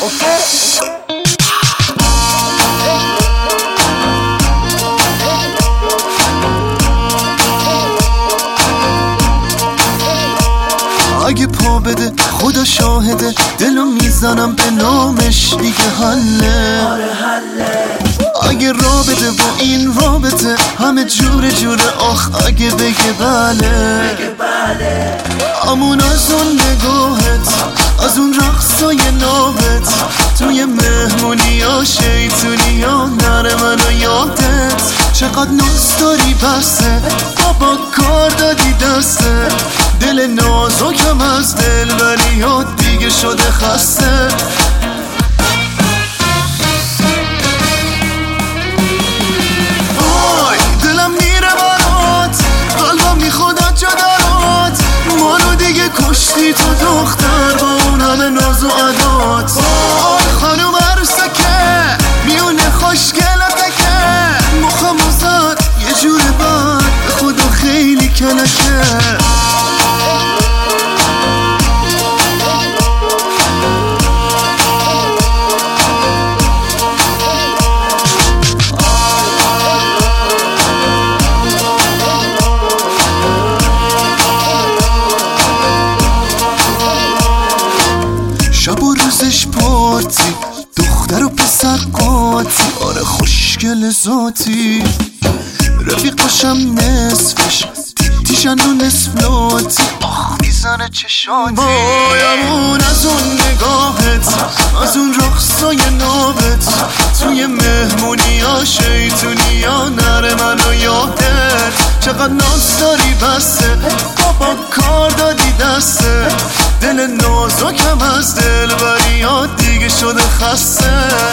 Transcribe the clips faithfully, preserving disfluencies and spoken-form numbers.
اگه پا بده خدا شاهده، دلو میزنم به نامش دیگه حله. اگه را بده با این رابطه همه جور جوره، آخ اگه بگه بله. امون از اون نگاهت، از اون رقصای نابت، توی مهمونی ها شیطونی ها نره منو یادت. چقدر ناز داری بسته، بابا کار دادی دسته، دل نازکم از دل ولی ها دیگه شده خسته. وای دلم میره برات، قلبم میخواد از جدارات، منو دیگه کشتی تو دختر با اون همه ناز و عدات. وای خانوم عروسکه میونه خوشگلتکه، مخم زد یه جور بد به خدا خیلی کلکه. شب و روزش پارتی، دختر و پسر قاطی، آره خوشگل ذاتی، رفیق باشم نصفش تیشن و نصف لاتی، آخ میزنه چشاتی. بایمون از اون نگاهت، از اون رقصای نابت، توی مهمونی ها شیطونی ها نره منو یادت. چقدر ناز داری بسته، بابا کار دادی دسته، دل نازکم از دل بری ها دیگه شده خسته.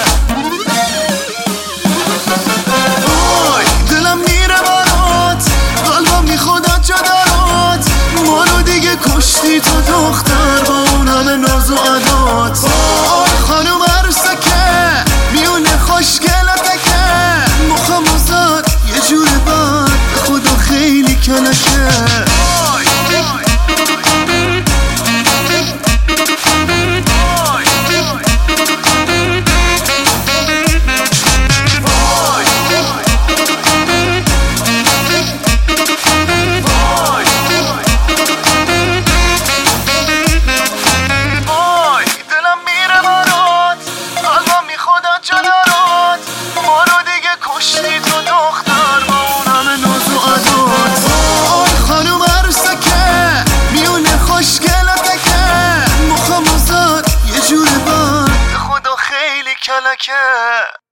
وای دلم میره برات، قلبم میخواد از جدارات، منو دیگه کشتی تو دختر با اون همه ناز و عدات. وای خانوم عروسکه میونه خوشگلتکه، مخم زد یه جور بد به خدا خیلی کلکه. کشتی تو دختر با اون همه ناز و عدات. وای خانوم عروسکه میونه خوشگلتکه، مخم زد یه جور بد به خدا خیلی کلکه.